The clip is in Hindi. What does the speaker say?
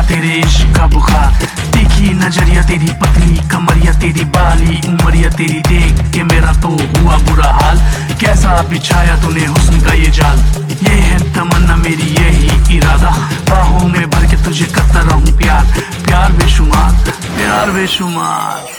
तेरे इश्क का बुखार, तीखी नजरिया तेरी, पतली कमरिया तेरी, बाली उमरिया तेरी, देख के मेरा तो हुआ बुरा हाल। कैसा बिछाया तूने हुस्न का ये जाल, ये है तमन्ना मेरी यही इरादा, बाहों में भर के तुझे करता रहूं प्यार, प्यार बेशुमार, प्यार बेशुमार।